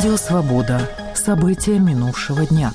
Радио «Свобода». События минувшего дня.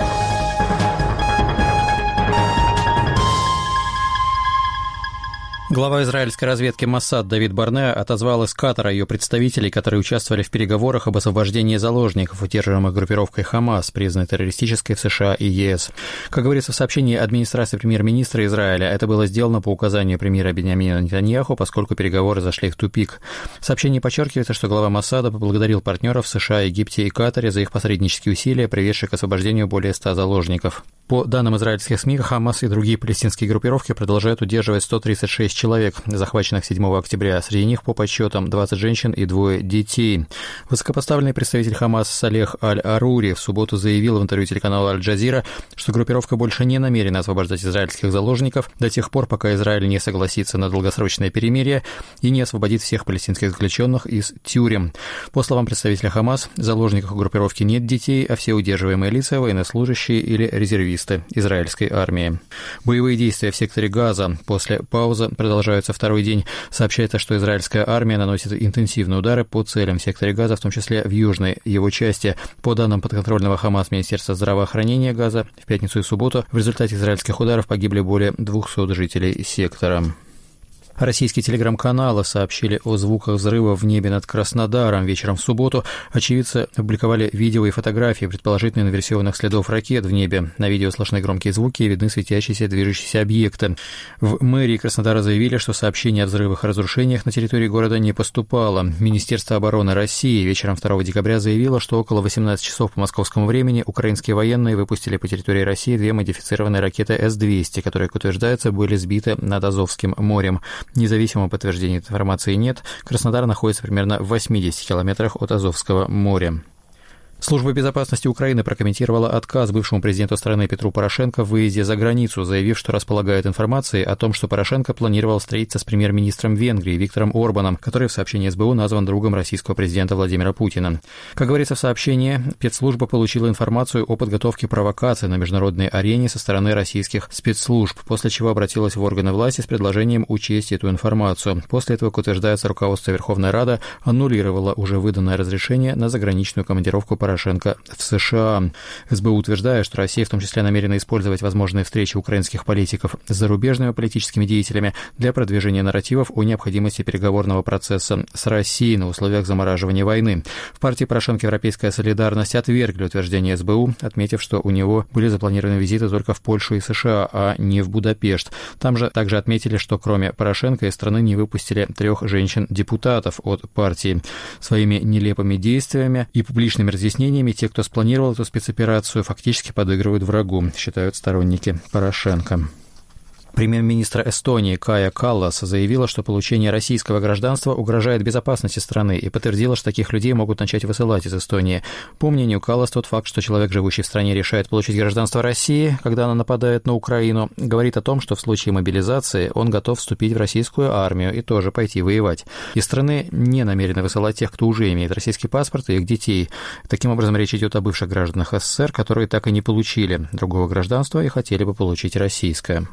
Глава израильской разведки Моссад Давид Барнеа отозвал из Катара ее представителей, которые участвовали в переговорах об освобождении заложников, удерживаемых группировкой Хамас, признанной террористической в США и ЕС. Как говорится в сообщении администрации премьер-министра Израиля, это было сделано по указанию премьера Биньямина Нетаньяху, поскольку переговоры зашли в тупик. В сообщении подчеркивается, что глава Моссада поблагодарил партнеров в США, Египте и Катаре за их посреднические усилия, приведшие к освобождению более 100 заложников. По данным израильских СМИ, Хамас и другие палестинские группировки продолжают удерживать 136 человек, захваченных 7 октября. Среди них, по подсчетам, 20 женщин и 2 детей. Высокопоставленный представитель Хамас Салех Аль-Арури в субботу заявил в интервью телеканалу Аль-Джазира, что группировка больше не намерена освобождать израильских заложников до тех пор, пока Израиль не согласится на долгосрочное перемирие и не освободит всех палестинских заключенных из тюрем. По словам представителя Хамас, в заложниках у группировки нет детей, а все удерживаемые лица – военнослужащие или резервисты израильской армии. Боевые действия в секторе Газа после паузы продолжаются второй день. Сообщается, что израильская армия наносит интенсивные удары по целям в секторе Газа, в том числе в южной его части. По данным подконтрольного Хамас Министерства здравоохранения Газа, в пятницу и субботу в результате израильских ударов погибли более 200 жителей сектора. Российские телеграм-каналы сообщили о звуках взрыва в небе над Краснодаром. Вечером в субботу очевидцы опубликовали видео и фотографии предположительно инверсионных следов ракет в небе. На видео слышны громкие звуки и видны светящиеся движущиеся объекты. В мэрии Краснодара заявили, что сообщение о взрывах и разрушениях на территории города не поступало. Министерство обороны России вечером 2 декабря заявило, что около 18 часов по московскому времени украинские военные выпустили по территории России 2 модифицированные ракеты С-200, которые, как утверждается, были сбиты над Азовским морем. Независимого подтверждения этой информации нет. Краснодар находится примерно в 80 километрах от Азовского моря. Служба безопасности Украины прокомментировала отказ бывшему президенту страны Петру Порошенко в выезде за границу, заявив, что располагает информацией о том, что Порошенко планировал встретиться с премьер-министром Венгрии Виктором Орбаном, который в сообщении СБУ назван другом российского президента Владимира Путина. Как говорится в сообщении, спецслужба получила информацию о подготовке провокации на международной арене со стороны российских спецслужб, после чего обратилась в органы власти с предложением учесть эту информацию. После этого, как утверждается, руководство Верховной Рады аннулировало уже выданное разрешение на заграничную командировку Порошенко в США. СБУ утверждает, что Россия в том числе намерена использовать возможные встречи украинских политиков с зарубежными политическими деятелями для продвижения нарративов о необходимости переговорного процесса с Россией на условиях замораживания войны. В партии Порошенко «Европейская солидарность» отвергли утверждение СБУ, отметив, что у него были запланированы визиты только в Польшу и США, а не в Будапешт. Там же также отметили, что кроме Порошенко из страны не выпустили 3 женщин-депутатов от партии. Своими нелепыми действиями и публичными разъяснениями те, кто спланировал эту спецоперацию, фактически подыгрывают врагу, считают сторонники Порошенко. Премьер-министр Эстонии Кая Каллас заявила, что получение российского гражданства угрожает безопасности страны и подтвердила, что таких людей могут начать высылать из Эстонии. По мнению Каллас, тот факт, что человек, живущий в стране, решает получить гражданство России, когда она нападает на Украину, говорит о том, что в случае мобилизации он готов вступить в российскую армию и тоже пойти воевать. Из страны не намерены высылать тех, кто уже имеет российский паспорт, и их детей. Таким образом, речь идет о бывших гражданах СССР, которые так и не получили другого гражданства и хотели бы получить российское.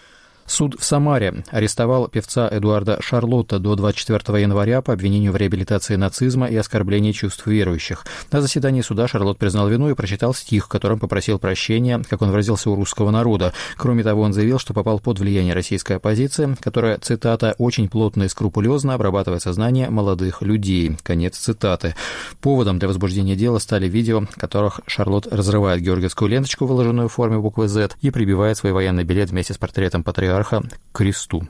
Суд в Самаре арестовал певца Эдуарда Шарлотта до 24 января по обвинению в реабилитации нацизма и оскорблении чувств верующих. На заседании суда Шарлотт признал вину и прочитал стих, в котором попросил прощения, как он выразился, у русского народа. Кроме того, он заявил, что попал под влияние российской оппозиции, которая, цитата, «очень плотно и скрупулезно обрабатывает сознание молодых людей». Конец цитаты. Поводом для возбуждения дела стали видео, в которых Шарлотт разрывает георгиевскую ленточку, выложенную в форме буквы «Z», и прибивает свой военный билет вместе с портретом патриарха к кресту.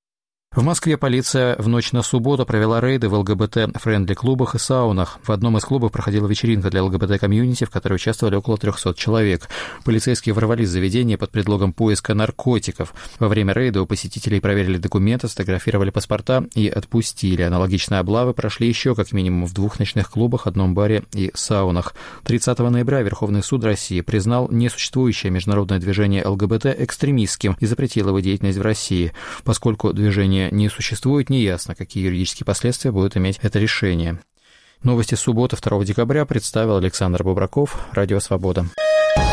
В Москве полиция в ночь на субботу провела рейды в ЛГБТ-френдли-клубах и саунах. В одном из клубов проходила вечеринка для ЛГБТ-комьюнити, в которой участвовали около 300 человек. Полицейские ворвались в заведение под предлогом поиска наркотиков. Во время рейда у посетителей проверили документы, сфотографировали паспорта и отпустили. Аналогичные облавы прошли еще как минимум в 2 ночных клубах, одном баре и саунах. 30 ноября Верховный суд России признал несуществующее международное движение ЛГБТ экстремистским и запретил его деятельность в России. Поскольку движение не существует, неясно, какие юридические последствия будет иметь это решение. Новости субботы 2 декабря представил Александр Бубраков, Радио «Свобода».